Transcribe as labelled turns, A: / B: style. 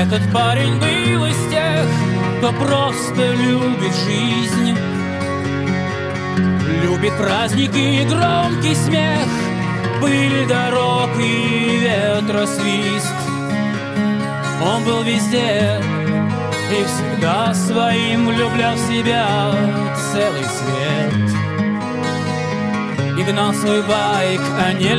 A: Этот парень был из тех, кто просто любит жизнь, любит праздники и громкий смех, пыль дорог и ветросвист. Он был везде и всегда своим влюблял в себя целый свет. И гнал свой байк, а не